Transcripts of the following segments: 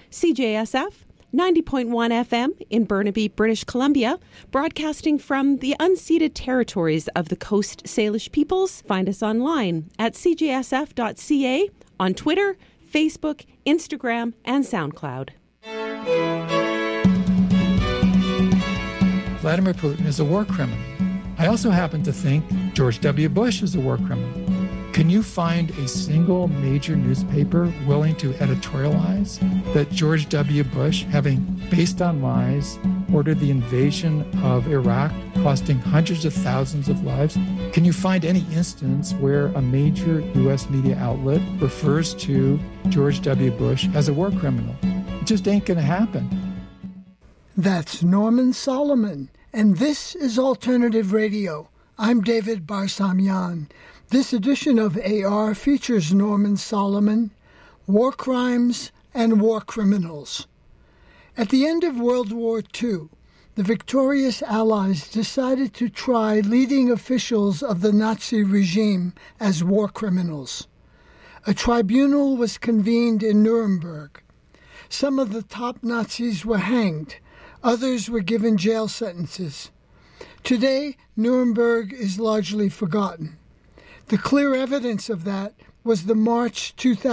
CJSF 90.1 FM in Burnaby, British Columbia, broadcasting from the unceded territories of the Coast Salish peoples. Find us online at cjsf.ca, on Twitter, Facebook, Instagram, and SoundCloud. Vladimir Putin is a war criminal. I also happen to think George W. Bush is a war criminal. Can you find a single major newspaper willing to editorialize that George W. Bush, having, based on lies, ordered the invasion of Iraq, costing hundreds of thousands of lives? Can you find any instance where a major U.S. media outlet refers to George W. Bush as a war criminal? It just ain't going to happen. That's Norman Solomon, and this is Alternative Radio. I'm David Barsamian. This edition of AR features Norman Solomon, war crimes and war criminals. At the end of World War II, the victorious Allies decided to try leading officials of the Nazi regime as war criminals. A tribunal was convened in Nuremberg. Some of the top Nazis were hanged. Others were given jail sentences. Today, Nuremberg is largely forgotten. The clear evidence of that was the March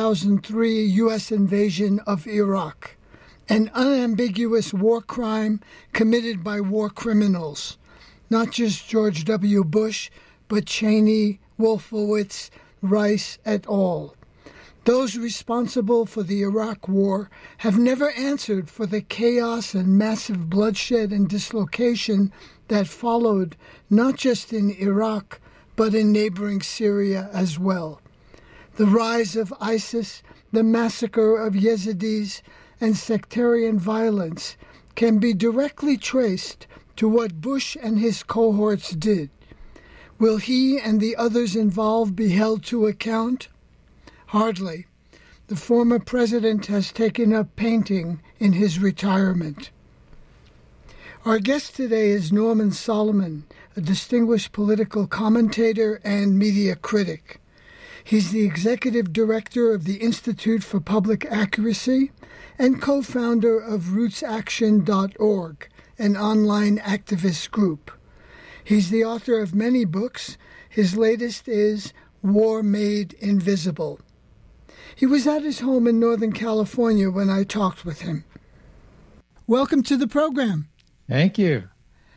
2003 U.S. invasion of Iraq, an unambiguous war crime committed by war criminals, not just George W. Bush, but Cheney, Wolfowitz, Rice et al. Those responsible for the Iraq War have never answered for the chaos and massive bloodshed and dislocation that followed, not just in Iraq, but in neighboring Syria as well. The rise of ISIS, the massacre of Yazidis, and sectarian violence can be directly traced to what Bush and his cohorts did. Will he and the others involved be held to account? Hardly. The former president has taken up painting in his retirement. Our guest today is Norman Solomon, a distinguished political commentator and media critic. He's the executive director of the Institute for Public Accuracy and co-founder of RootsAction.org, an online activist group. He's the author of many books. His latest is War Made Invisible. He was at his home in Northern California when I talked with him. Welcome to the program. Thank you.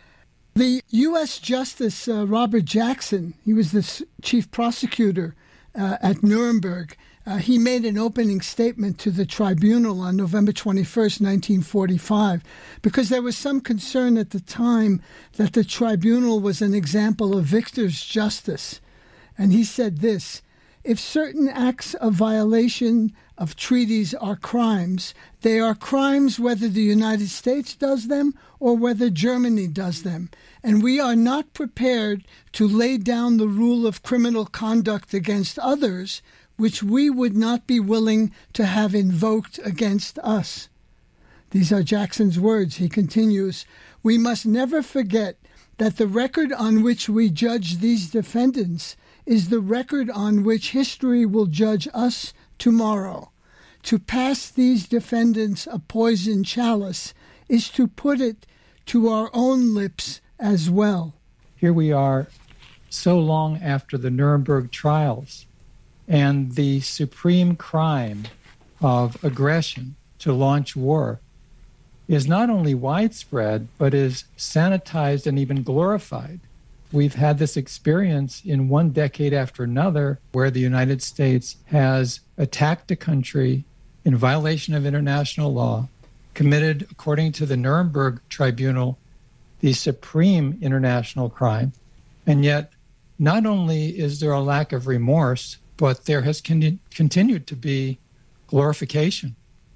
The U.S. Justice Robert Jackson, he was the chief prosecutor at Nuremberg. He made an opening statement to the tribunal on November 21st, 1945, because there was some concern at the time that the tribunal was an example of victor's justice. And he said this: if certain acts of violation of treaties are crimes, they are crimes whether the United States does them or whether Germany does them. And we are not prepared to lay down the rule of criminal conduct against others, which we would not be willing to have invoked against us. These are Jackson's words. He continues, we must never forget that the record on which we judge these defendants is the record on which history will judge us tomorrow. To pass these defendants a poisoned chalice is to put it to our own lips as well. Here we are so long after the Nuremberg trials, and the supreme crime of aggression to launch war is not only widespread, but is sanitized and even glorified. We've had this experience in one decade after another where the United States has attacked a country in violation of international law, committed, according to the Nuremberg Tribunal, the supreme international crime. And yet, not only is there a lack of remorse, but there has continued to be glorification.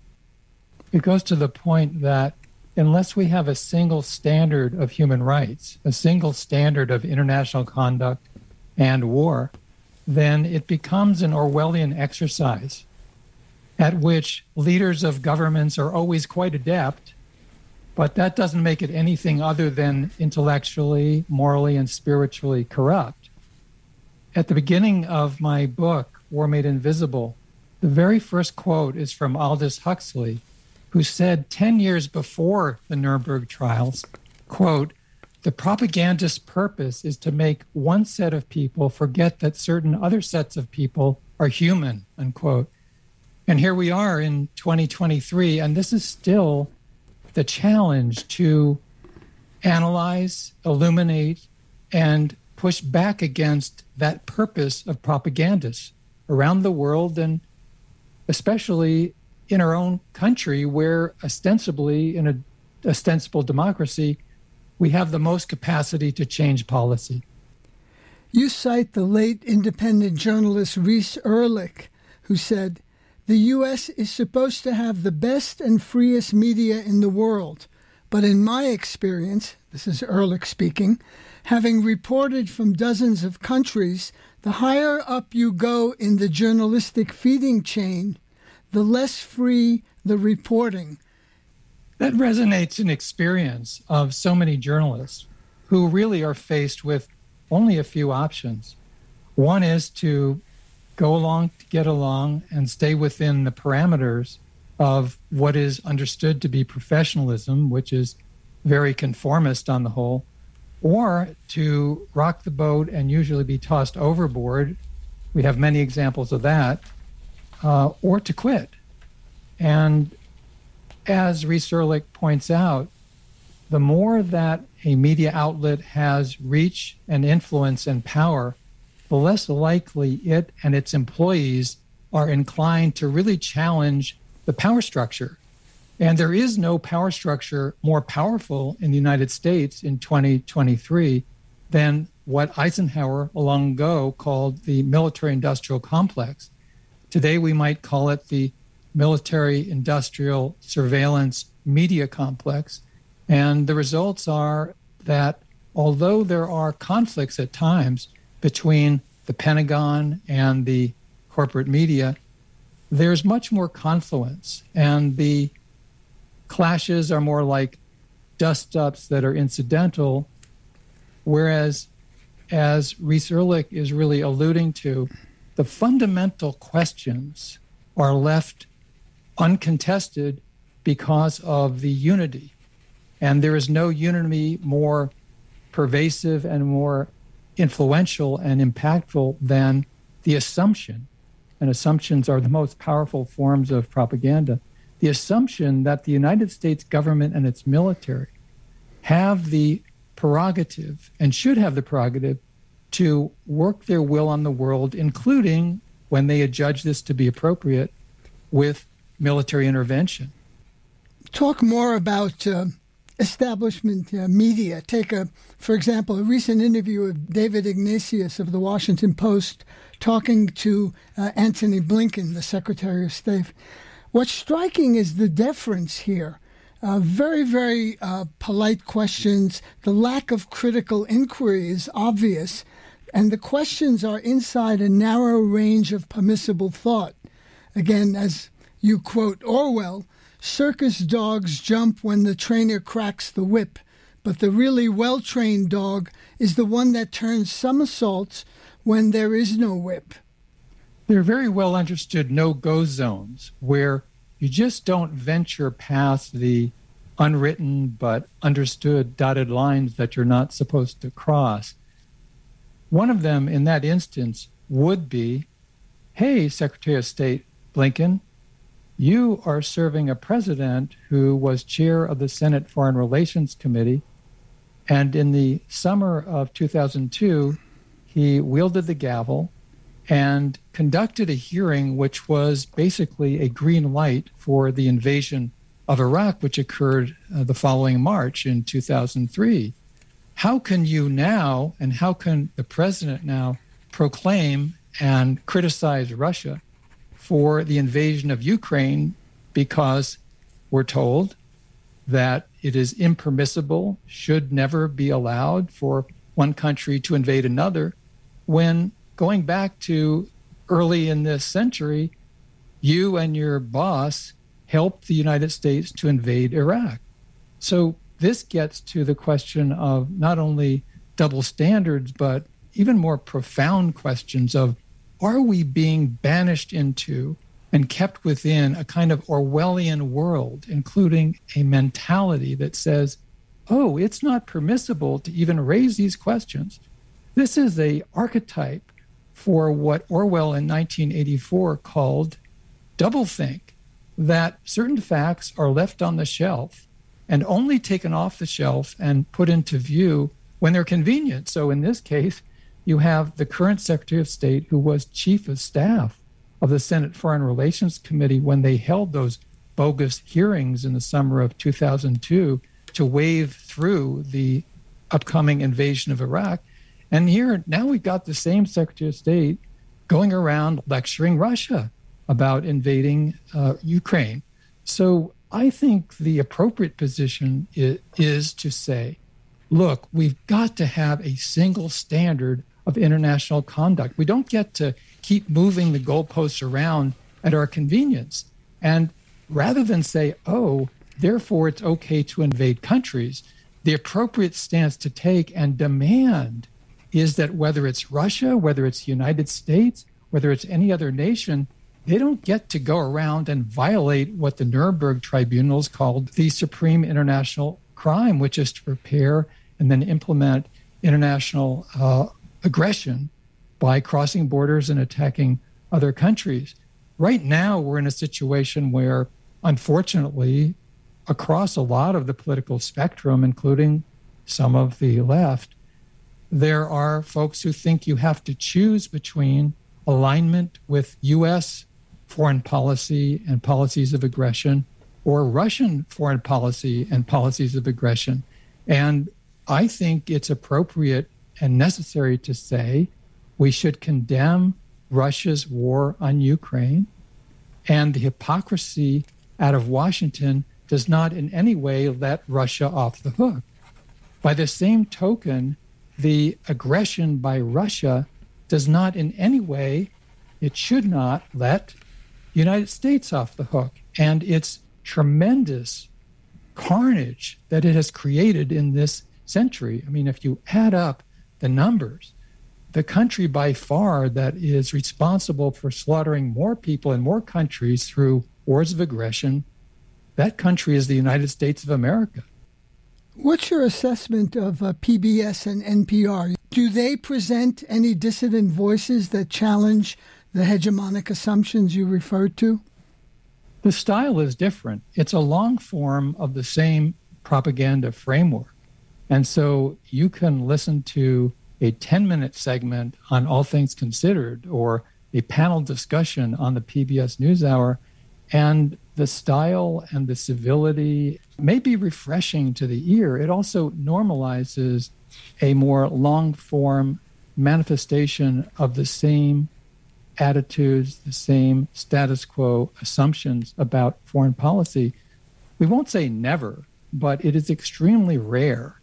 It goes to the point that unless we have a single standard of human rights, a single standard of international conduct and war, then it becomes an Orwellian exercise at which leaders of governments are always quite adept, but that doesn't make it anything other than intellectually, morally, and spiritually corrupt. At the beginning of my book, War Made Invisible, the very first quote is from Aldous Huxley, who said 10 years before the Nuremberg trials, quote, "The propagandist's purpose is to make one set of people forget that certain other sets of people are human," unquote. And here we are in 2023, and this is still the challenge to analyze, illuminate, and push back against that purpose of propagandists around the world, and especially in our own country, where ostensibly, in an ostensible democracy, we have the most capacity to change policy. You cite the late independent journalist Reese Erlich, who said, "The U.S. is supposed to have the best and freest media in the world. But in my experience," this is Erlich speaking, "having reported from dozens of countries, the higher up you go in the journalistic feeding chain, the less free the reporting." That resonates in experience of so many journalists who really are faced with only a few options. One is to go along to get along and stay within the parameters of what is understood to be professionalism, which is very conformist on the whole, or to rock the boat and usually be tossed overboard. We have many examples of that, or to quit. And as Reese Erlich points out, the more that a media outlet has reach and influence and power, the less likely it and its employees are inclined to really challenge the power structure. And there is no power structure more powerful in the United States in 2023 than what Eisenhower long ago called the military-industrial complex. Today, we might call it the military-industrial surveillance media complex. And the results are that although there are conflicts at times between the Pentagon and the corporate media, there's much more confluence, and the clashes are more like dust-ups that are incidental, whereas, as Reese Erlich is really alluding to, the fundamental questions are left uncontested because of the unity. And there is no unity more pervasive and more influential and impactful than the assumption, and assumptions are the most powerful forms of propaganda, the assumption that the United States government and its military have the prerogative and should have the prerogative to work their will on the world, including, when they adjudge this to be appropriate, with military intervention. Talk more about establishment media. Take, for example, a recent interview of David Ignatius of the Washington Post talking to Antony Blinken, the Secretary of State. What's striking is the deference here. Very, very polite questions. The lack of critical inquiry is obvious, and the questions are inside a narrow range of permissible thought. Again, as you quote Orwell, "Circus dogs jump when the trainer cracks the whip, but the really well-trained dog is the one that turns somersaults when there is no whip." There are very well understood no-go zones where you just don't venture past the unwritten but understood dotted lines that you're not supposed to cross. One of them in that instance would be, hey, Secretary of State Blinken, you are serving a president who was chair of the Senate Foreign Relations Committee, and in the summer of 2002, he wielded the gavel and conducted a hearing which was basically a green light for the invasion of Iraq, which occurred the following March in 2003. How can you now, and how can the president now, proclaim and criticize Russia for the invasion of Ukraine because we're told that it is impermissible, should never be allowed for one country to invade another, when going back to early in this century, you and your boss helped the United States to invade Iraq. So this gets to the question of not only double standards, but even more profound questions of, are we being banished into and kept within a kind of Orwellian world, including a mentality that says, oh, it's not permissible to even raise these questions. This is an archetype for what Orwell in 1984 called doublethink, that certain facts are left on the shelf and only taken off the shelf and put into view when they're convenient. So in this case, you have the current Secretary of State who was chief of staff of the Senate Foreign Relations Committee when they held those bogus hearings in the summer of 2002 to wave through the upcoming invasion of Iraq. And here, now we've got the same Secretary of State going around lecturing Russia about invading Ukraine. So I think the appropriate position is to say, look, we've got to have a single standard of international conduct. We don't get to keep moving the goalposts around at our convenience. And rather than say, oh, therefore it's okay to invade countries, the appropriate stance to take and demand is that whether it's Russia, whether it's the United States, whether it's any other nation, they don't get to go around and violate what the Nuremberg tribunals called the supreme international crime, which is to prepare and then implement international aggression by crossing borders and attacking other countries. Right now, we're in a situation where, unfortunately, across a lot of the political spectrum, including some of the left, there are folks who think you have to choose between alignment with U.S. foreign policy and policies of aggression or Russian foreign policy and policies of aggression. And I think it's appropriate and necessary to say we should condemn Russia's war on Ukraine, and the hypocrisy out of Washington does not in any way let Russia off the hook. By the same token, the aggression by Russia does not in any way, it should not let the United States off the hook. And its tremendous carnage that it has created in this century. I mean, if you add up the numbers, the country by far that is responsible for slaughtering more people in more countries through wars of aggression, that country is the United States of America. What's your assessment of PBS and NPR? Do they present any dissident voices that challenge the hegemonic assumptions you referred to? The style is different. It's a long form of the same propaganda framework. And so you can listen to a 10-minute segment on All Things Considered or a panel discussion on the PBS NewsHour, and the style and the civility may be refreshing to the ear. It also normalizes a more long-form manifestation of the same attitudes, the same status quo assumptions about foreign policy. We won't say never, but it is extremely rare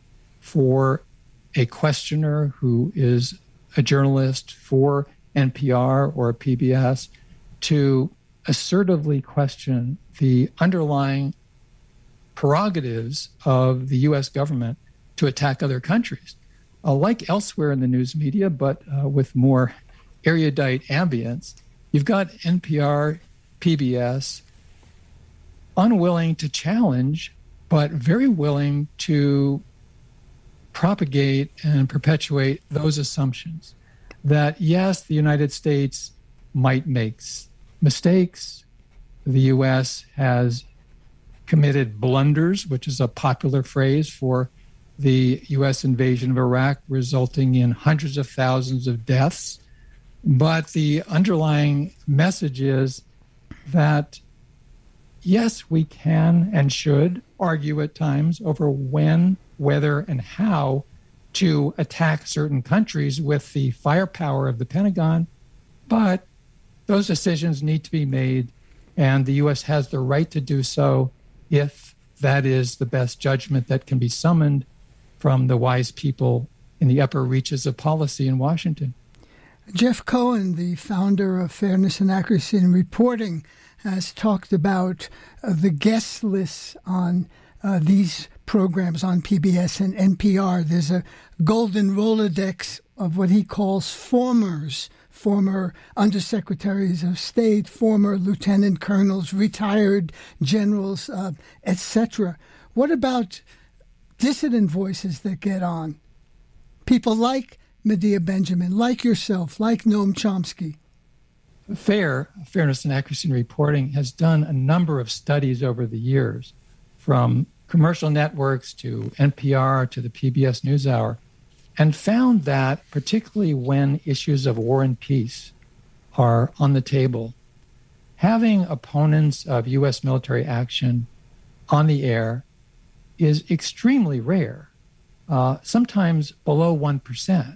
for a questioner who is a journalist for NPR or PBS to assertively question the underlying prerogatives of the U.S. government to attack other countries. Like elsewhere in the news media, but with more erudite ambience, you've got NPR, PBS, unwilling to challenge, but very willing to propagate and perpetuate those assumptions that, yes, the United States might make mistakes. The U.S. has committed blunders, which is a popular phrase for the U.S. invasion of Iraq, resulting in hundreds of thousands of deaths. But the underlying message is that, yes, we can and should argue at times over when, whether, and how to attack certain countries with the firepower of the Pentagon, but those decisions need to be made, and the U.S. has the right to do so if that is the best judgment that can be summoned from the wise people in the upper reaches of policy in Washington. Jeff Cohen, the founder of Fairness and Accuracy in Reporting, has talked about the guest lists on these programs on PBS and NPR. There's a golden Rolodex of what he calls formers former undersecretaries of state, former lieutenant colonels, retired generals, etc. What about dissident voices that get on? People like Medea Benjamin, like yourself, like Noam Chomsky. Fairness and Accuracy in Reporting has done a number of studies over the years, from commercial networks to NPR to the PBS NewsHour, and found that particularly when issues of war and peace are on the table, having opponents of U.S. military action on the air is extremely rare, sometimes below 1%.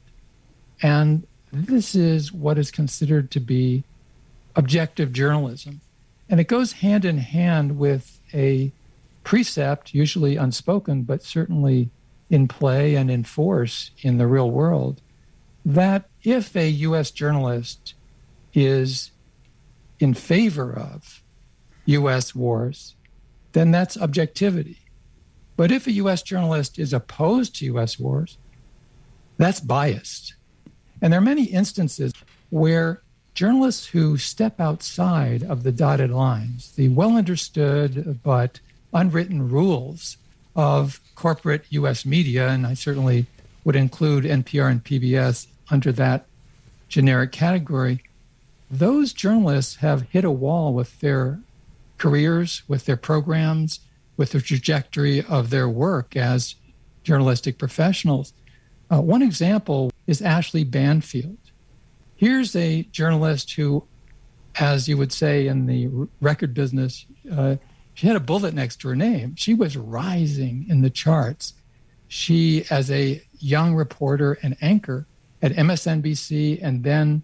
And this is what is considered to be objective journalism. And it goes hand in hand with a precept, usually unspoken, but certainly in play and in force in the real world, that if a U.S. journalist is in favor of U.S. wars, then that's objectivity. But if a U.S. journalist is opposed to U.S. wars, that's biased. And there are many instances where journalists who step outside of the dotted lines, the well understood but unwritten rules of corporate U.S. media, and I certainly would include NPR and PBS under that generic category, those journalists have hit a wall with their careers, with their programs, with the trajectory of their work as journalistic professionals. One example is Ashley Banfield. Here's a journalist who, as you would say in the record business, she had a bullet next to her name. She was rising in the charts. She, as a young reporter and anchor at MSNBC and then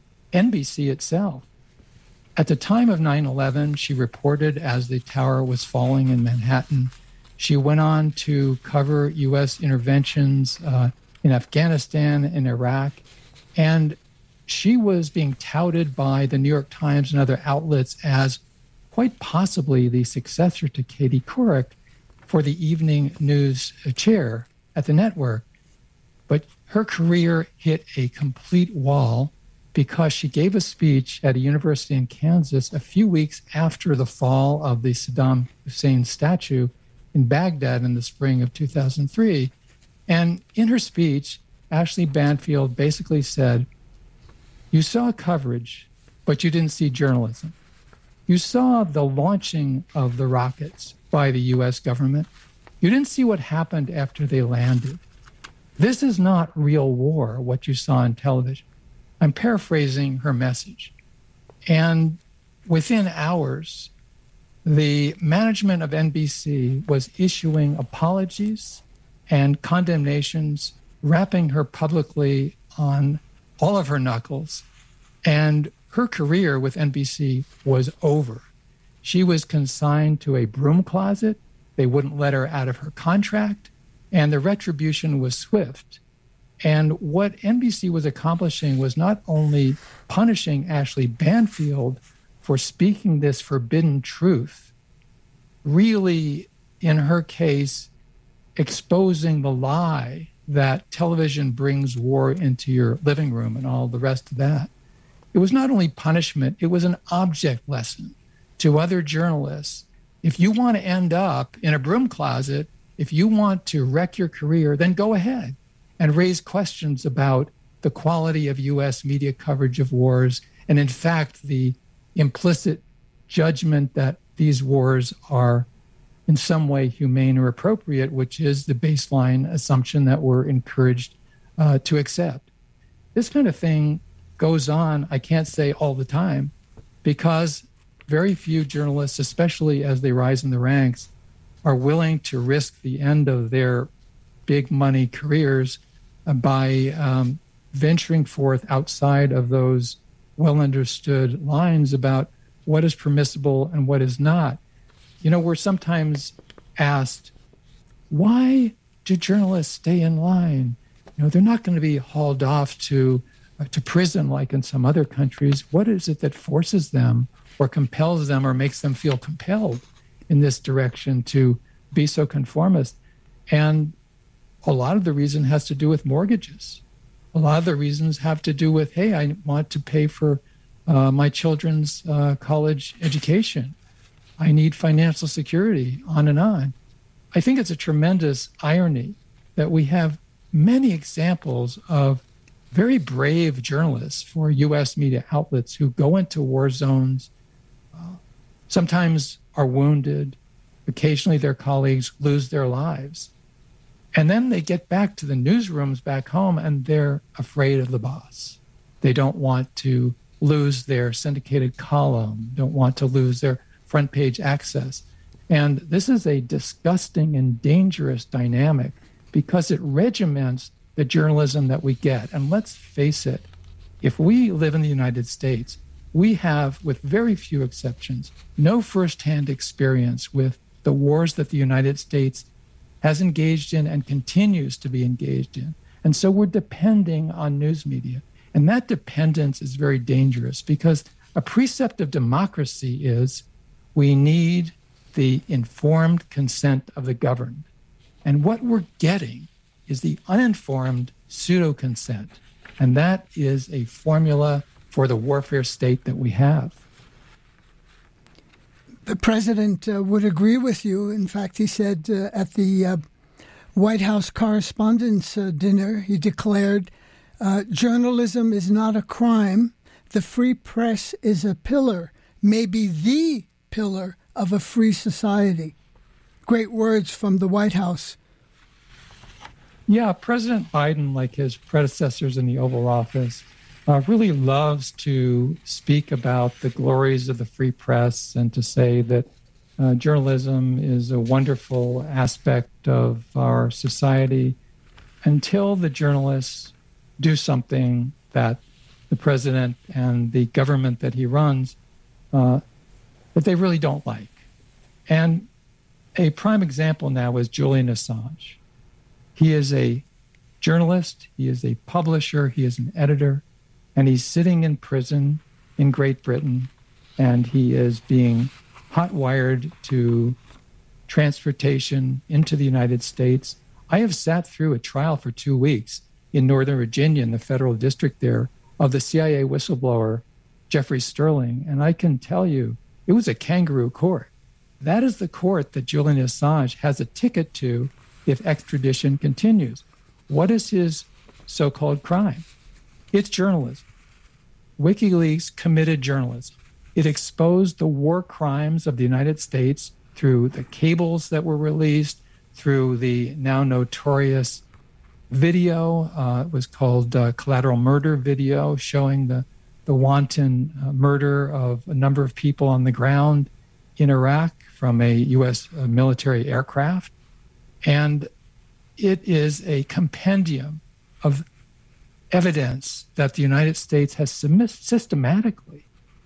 NBC itself. At the time of 9/11, she reported as the tower was falling in Manhattan. She went on to cover U.S. interventions in Afghanistan and Iraq. And she was being touted by the New York Times and other outlets as quite possibly the successor to Katie Couric for the evening news chair at the network. But her career hit a complete wall because she gave a speech at a university in Kansas a few weeks after the fall of the Saddam Hussein statue in Baghdad in the spring of 2003. And in her speech, Ashley Banfield basically said, "You saw coverage, but you didn't see journalism. You saw the launching of the rockets by the U.S. government. You didn't see what happened after they landed. This is not real war, what you saw on television." I'm paraphrasing her message. And within hours, the management of NBC was issuing apologies and condemnations, rapping her publicly on all of her knuckles. And her career with NBC was over. She was consigned to a broom closet. They wouldn't let her out of her contract. And the retribution was swift. And what NBC was accomplishing was not only punishing Ashley Banfield for speaking this forbidden truth, really, in her case, exposing the lie that television brings war into your living room and all the rest of that. It was not only punishment, it was an object lesson to other journalists. If you want to end up in a broom closet, if you want to wreck your career, then go ahead and raise questions about the quality of U.S. media coverage of wars, and in fact, the implicit judgment that these wars are in some way humane or appropriate, which is the baseline assumption that we're encouraged to accept. This kind of thing goes on, I can't say all the time, because very few journalists, especially as they rise in the ranks, are willing to risk the end of their big money careers by venturing forth outside of those well understood lines about what is permissible and what is not. You know, we're sometimes asked, why do journalists stay in line? You know, they're not going to be hauled off to prison like in some other countries. What is it that forces them or compels them or makes them feel compelled in this direction to be so conformist? And a lot of the reason has to do with mortgages. A lot of the reasons have to do with, hey, I want to pay for my children's college education. I need financial security, on and on. I think it's a tremendous irony that we have many examples of very brave journalists for U.S. media outlets who go into war zones, sometimes are wounded, occasionally their colleagues lose their lives. And then they get back to the newsrooms back home and they're afraid of the boss. They don't want to lose their syndicated column, don't want to lose their front page access. And this is a disgusting and dangerous dynamic because it regiments the journalism that we get. And let's face it, if we live in the United States, we have, with very few exceptions, no firsthand experience with the wars that the United States has engaged in and continues to be engaged in. And so we're depending on news media. And that dependence is very dangerous because a precept of democracy is we need the informed consent of the governed. And what we're getting is the uninformed pseudo-consent. And that is a formula for the warfare state that we have. The president would agree with you. In fact, he said at the White House Correspondents' Dinner, he declared, journalism is not a crime. The free press is a pillar, maybe the pillar of a free society. Great words from the White House. Yeah, President Biden, like his predecessors in the Oval Office, really loves to speak about the glories of the free press and to say that journalism is a wonderful aspect of our society until the journalists do something that the president and the government that he runs that they really don't like. And a prime example now is Julian Assange. He is a journalist, he is a publisher, he is an editor, and he's sitting in prison in Great Britain, and he is being hot-wired to transportation into the United States. I have sat through a trial for 2 weeks in Northern Virginia, in the federal district there, of the CIA whistleblower, Jeffrey Sterling, and I can tell you, it was a kangaroo court. That is the court that Julian Assange has a ticket to if extradition continues. What is his so-called crime? It's journalism. WikiLeaks committed journalism. It exposed the war crimes of the United States through the cables that were released, through the now notorious video. It was called Collateral Murder video, showing the wanton murder of a number of people on the ground in Iraq from a U.S. military aircraft. And it is a compendium of evidence that the United States has systematically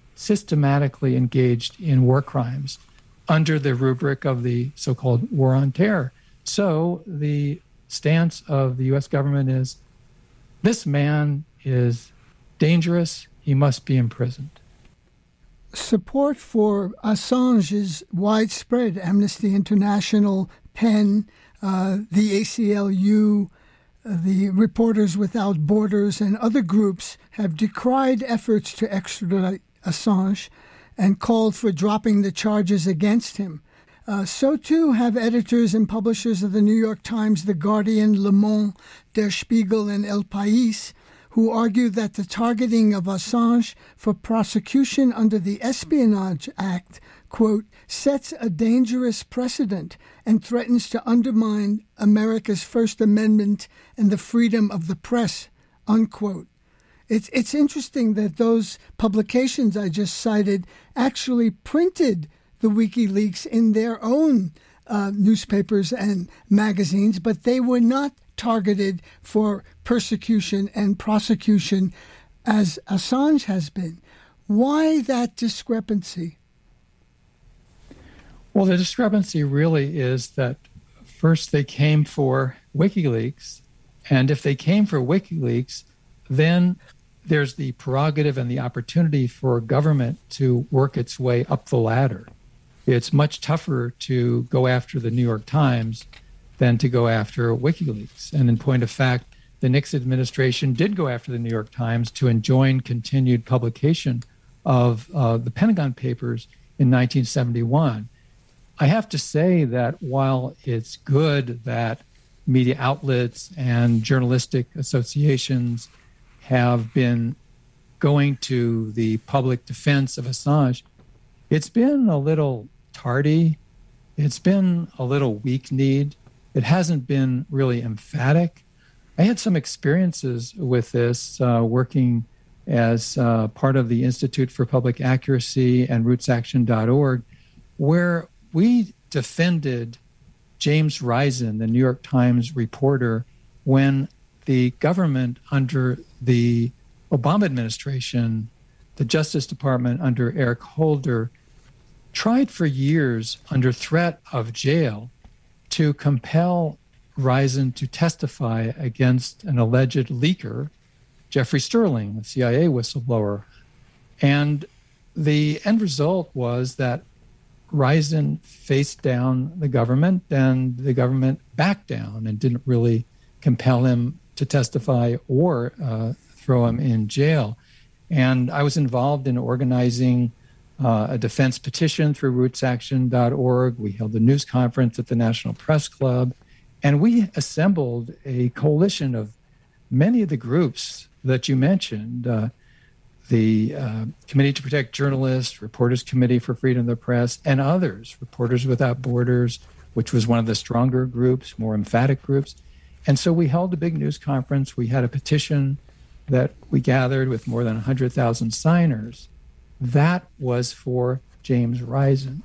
engaged in war crimes under the rubric of the so-called war on terror. So the stance of the U.S. government is, this man is dangerous, he must be imprisoned. Support for Assange is widespread. Amnesty International, PEN, the ACLU, the Reporters Without Borders, and other groups have decried efforts to extradite Assange and called for dropping the charges against him. So too have editors and publishers of the New York Times, The Guardian, Le Monde, Der Spiegel, and El País, who argue that the targeting of Assange for prosecution under the Espionage Act, quote, sets a dangerous precedent and threatens to undermine America's First Amendment and the freedom of the press, unquote. It's interesting that those publications I just cited actually printed the WikiLeaks in their own newspapers and magazines, but they were not targeted for persecution and prosecution as Assange has been. Why that discrepancy? Well, the discrepancy really is that first they came for WikiLeaks, and if they came for WikiLeaks, then there's the prerogative and the opportunity for government to work its way up the ladder. It's much tougher to go after the New York Times than to go after WikiLeaks. And in point of fact, the Nixon administration did go after the New York Times to enjoin continued publication of the Pentagon Papers in 1971. I have to say that while it's good that media outlets and journalistic associations have been going to the public defense of Assange, it's been a little tardy. It's been a little weak-kneed. It hasn't been really emphatic. I had some experiences with this working as part of the Institute for Public Accuracy and RootsAction.org, where we defended James Risen, the New York Times reporter, when the government under the Obama administration, the Justice Department under Eric Holder, tried for years under threat of jail to compel Risen to testify against an alleged leaker, Jeffrey Sterling, the CIA whistleblower. And the end result was that Risen faced down the government, and the government backed down and didn't really compel him to testify or throw him in jail. And I was involved in organizing a defense petition through RootsAction.org. We held a news conference at the National Press Club, and we assembled a coalition of many of the groups that you mentioned, the Committee to Protect Journalists, Reporters Committee for Freedom of the Press, and others, Reporters Without Borders, which was one of the stronger groups, more emphatic groups. And so we held a big news conference. We had a petition that we gathered with more than 100,000 signers. That was for James Risen.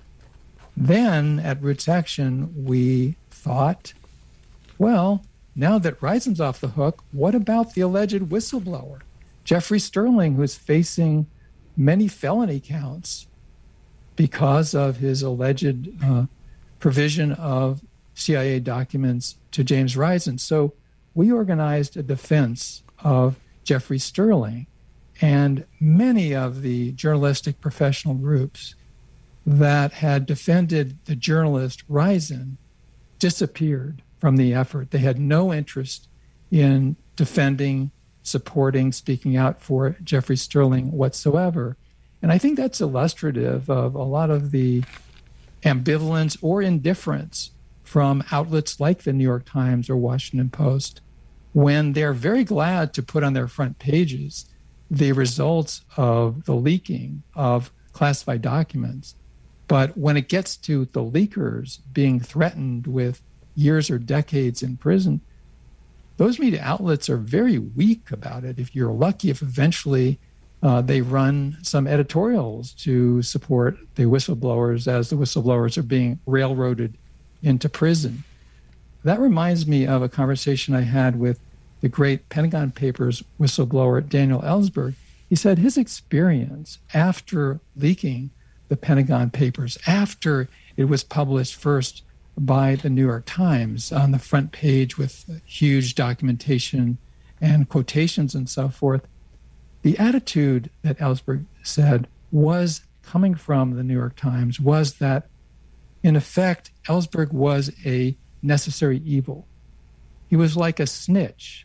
Then at Roots Action, we thought, well, now that Risen's off the hook, what about the alleged whistleblower, Jeffrey Sterling, who's facing many felony counts because of his alleged provision of CIA documents to James Risen? So we organized a defense of Jeffrey Sterling, and many of the journalistic professional groups that had defended the journalist Risen disappeared from the effort. They had no interest in defending, supporting, speaking out for Jeffrey Sterling whatsoever. And I think that's illustrative of a lot of the ambivalence or indifference from outlets like the New York Times or Washington Post, when they're very glad to put on their front pages the results of the leaking of classified documents. But when it gets to the leakers being threatened with years or decades in prison, those media outlets are very weak about it. If you're lucky, if eventually they run some editorials to support the whistleblowers as the whistleblowers are being railroaded into prison. That reminds me of a conversation I had with the great Pentagon Papers whistleblower Daniel Ellsberg. He said his experience after leaking the Pentagon Papers, after it was published first by the New York Times on the front page with huge documentation and quotations and so forth, the attitude that Ellsberg said was coming from the New York Times was that, in effect, Ellsberg was a necessary evil. He was like a snitch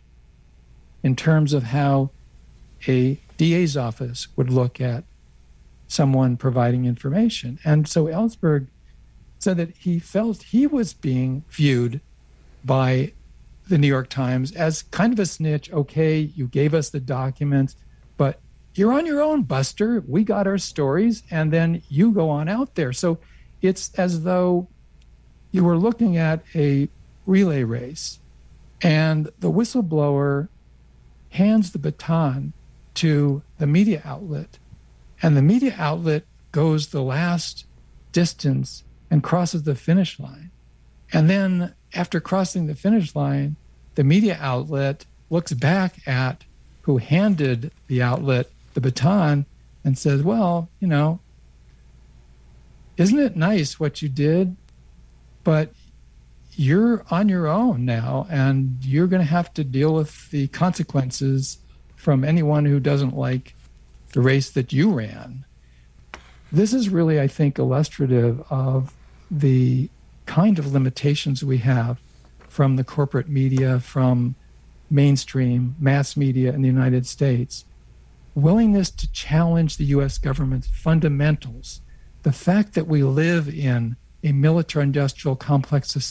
in terms of how a DA's office would look at someone providing information. And so Ellsberg said that he felt he was being viewed by the New York Times as kind of a snitch. Okay, you gave us the documents, but you're on your own, Buster. We got our stories, and then you go on out there. So it's as though you were looking at a relay race, and the whistleblower hands the baton to the media outlet, and the media outlet goes the last distance and crosses the finish line. And then after crossing the finish line, the media outlet looks back at who handed the outlet the baton and says, well, you know, isn't it nice what you did? But you're on your own now, and you're going to have to deal with the consequences from anyone who doesn't like the race that you ran. This is really, I think, illustrative of the kind of limitations we have from the corporate media, from mainstream mass media in the United States, willingness to challenge the U.S. government's fundamentals, the fact that we live in a military-industrial complex society